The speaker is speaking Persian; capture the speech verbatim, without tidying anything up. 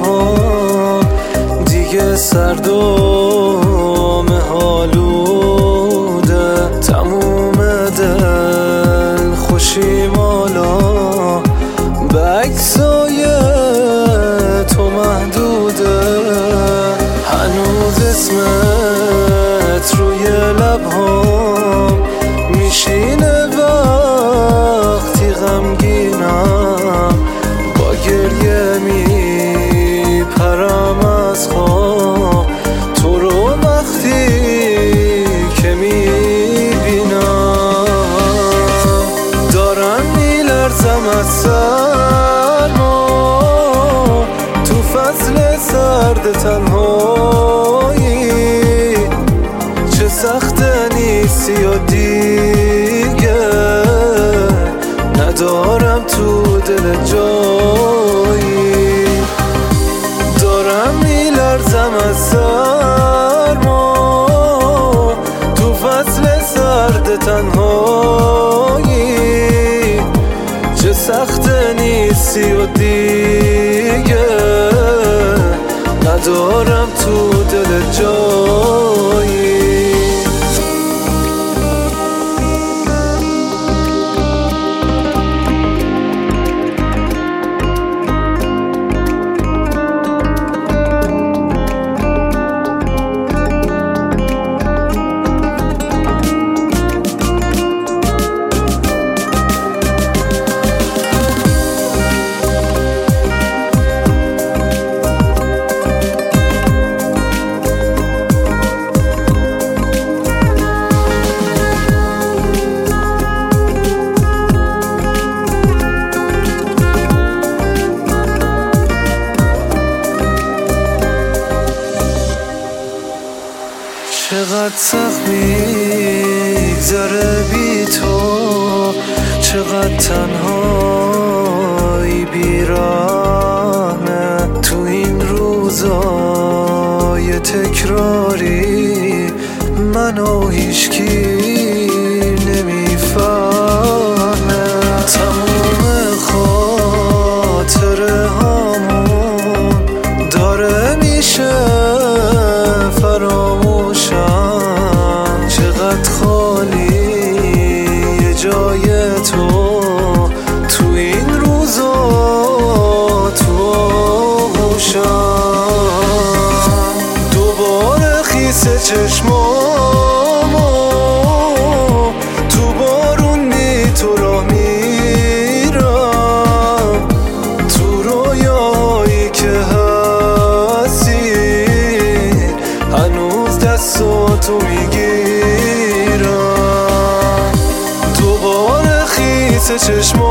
لبها دیگه سرد و مهالوده، تموم دل خوشی مالا به عکسای تو محدوده. هنوز اسمت روی لبهام میشینه وقتی غمگینم، با گریه میپرم از خواب تو رو وقتی که میبینم. دارم میلرزم از سرما تو فصل سرد تنهایی، چه سخته نیستی و دیگه ندارم تو دل جایی. دارم میلرزم از سرما تو فصل سرد تنهایی، چه سخته نیستی و دیگه ندارم تو دل جایی. چقدر سخت میگذره بی تو، چقدر تنهایی بیرانه تو این روزای تکراری، منو هیچکی نمیفهمه. تموم خاطره هامون داره میشه فراموشم، چقدر خالی جای تو تو این روزا تو آغوشم. دوباره خیس چشمامو تو بارون بی تو راه میرم، تو رویایی که هستی هنوز دستاتو میگیرم. دوباره خیس چشم